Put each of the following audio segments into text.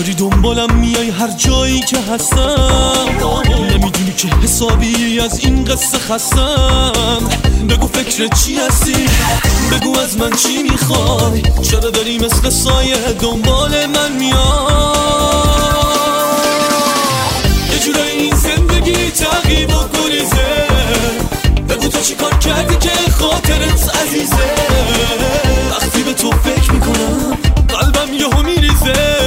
داری دنبالم میای هر جایی که هستم، نمیدونی که حسابی از این قصه خستم. بگو فکر چی هستی، بگو از من چی میخوای، چرا داری مثل سایه دنبال من میای؟ یه جورایی این زندگی تغییر و گریزه، بگو تو چی کار کردی که خاطرت عزیزه. وقتی به تو فکر میکنم قلبم یهو میریزه.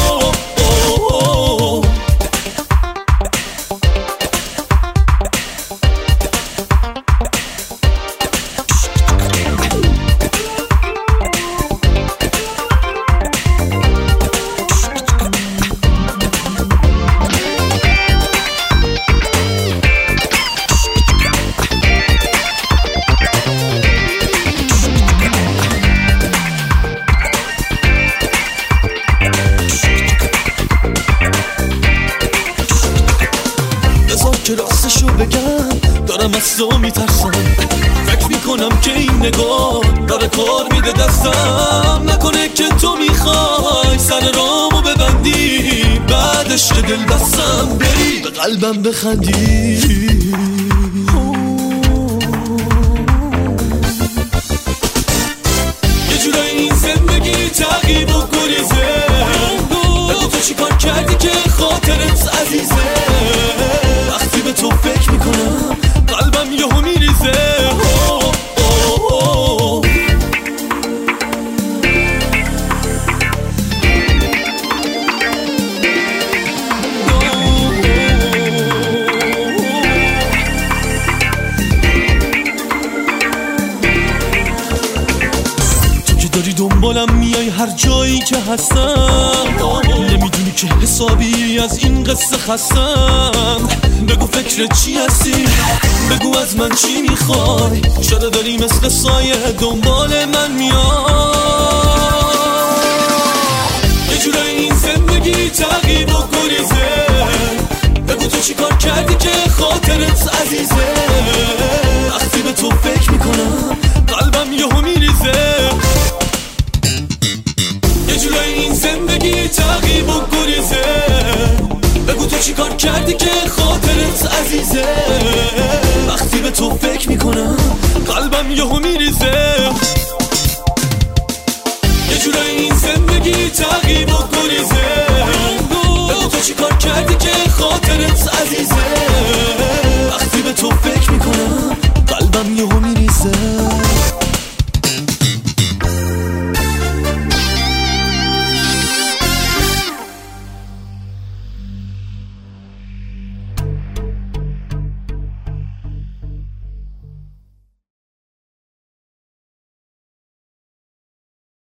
که راستشو بگم دارم از تو میترسم، فکر میکنم که این نگاه داره کار میده دستم. نکنه که تو میخوای سر رامو ببندی، بعدش که دل بستم بری به قلبم بخندی. یه جورایی این زندگی تغییر و گریزه، بگو تو چی کار کردی که خاطرت عزیزه. وقتی به تو فکر میکنم قلبم یهو میریزه. تو که داری دنبالم میای هر جایی که هستم، نمیدونی که حسابی از این قصه خستم. بگو فکر چی هستی، بگو از من چی میخوای، چرا داری مثل سایه دنبال من میای؟ یه جورایی این زندگی تغییر و گریزه، بگو تو چی کار کردی که خاطرت عزیزه. وقتی به تو فکر میکنم قلبم یهو میریزه. یه جورایی این زندگی تغییر و گریزه، بگو تو چی کار کردی که خاطرت عزیزه. وقتی به تو فکر میکنم قلبم یهو